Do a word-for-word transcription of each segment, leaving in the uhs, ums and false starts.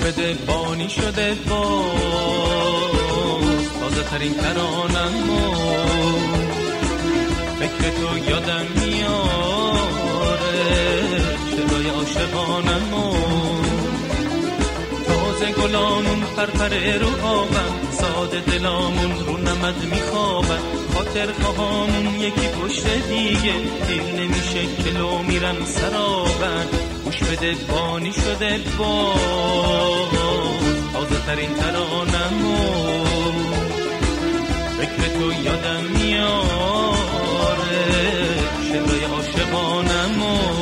بده بانی شده باز تازه ترین ترانم و فکر تو یادم میاره شعرهای عاشقانم و تازه گلامون پرپره رو آبم ساده دلامون رو نمد میخوابن خاطر خواهامون یکی پشت دیگه دیر نمیشه کلو میرن سرابن گوش بده بانی شده باز تازه ترین ترانم و فکر تو یادم میاره شعرهای عاشقانم و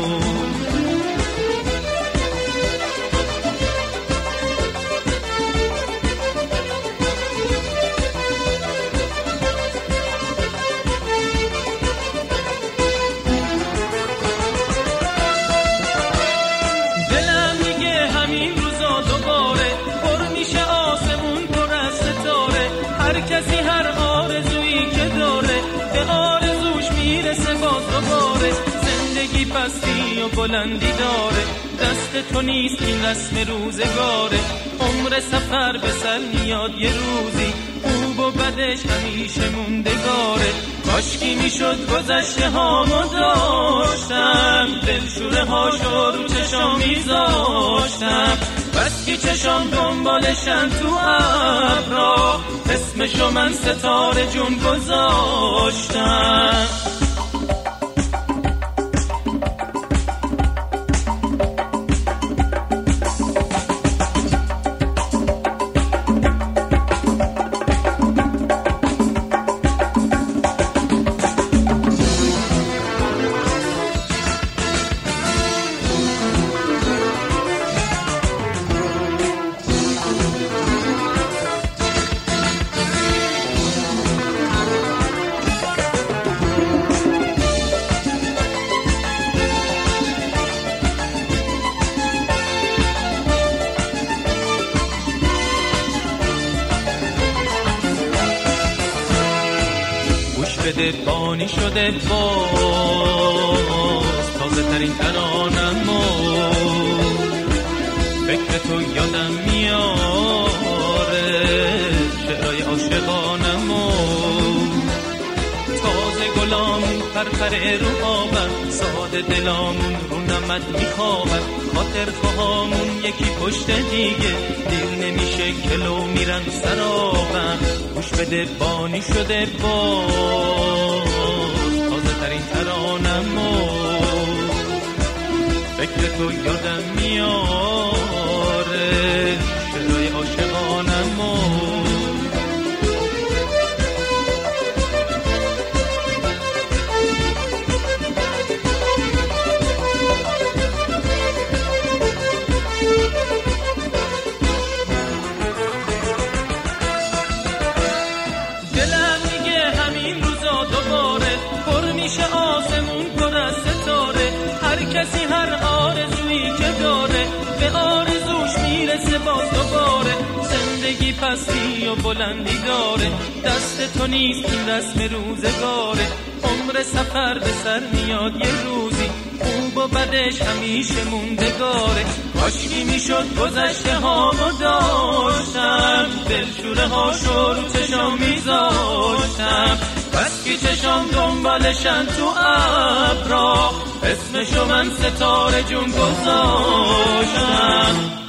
کسی هر آرزویی که داره به آرزوش میرسه باز دوباره زندگی پستی و بلندی داره دست تو نیست این رسم روزگاره عمر سفر به سر میاد یه روزی خوب و بدش همیشه موندگاره کاشکی میشد گذشته هامو داشتم دلشوره هاشو رو چشام میذاشتم بس که چشام دنبالشن تو ابرا اسمشو من ستاره جون گذاشتم بده بانی شده باز تازه ترین ترانم و فکر تو یادم میاره شعرهای عاشقانم و تازه گلامون پرپره رو آبم ساده دلامون رو نمد میخوابم خاطر خواهامون یکی پشت دیگه دیر نمیشه کلو میرن سرابم گوش بده بانی شده باز تازه ترین ترانم و فکر تو یادم میاره شعرهای عاشقانم و آسمون پر از ستاره هر کسی هر آرزویی که داره به آرزوش میرسه باز دوباره زندگی پستی و بلندی داره دست تو نیست این رسم روزگاره عمر سفر به سر میاد یه روزی خوب و بدش همیشه موندگاره کاشکی میشد گذشته هامو داشتم دلشوره هاشو رو چشام میذاشتم بس که چشام دنبالشن تو ابرا اسمشو من ستاره جون گذاشتم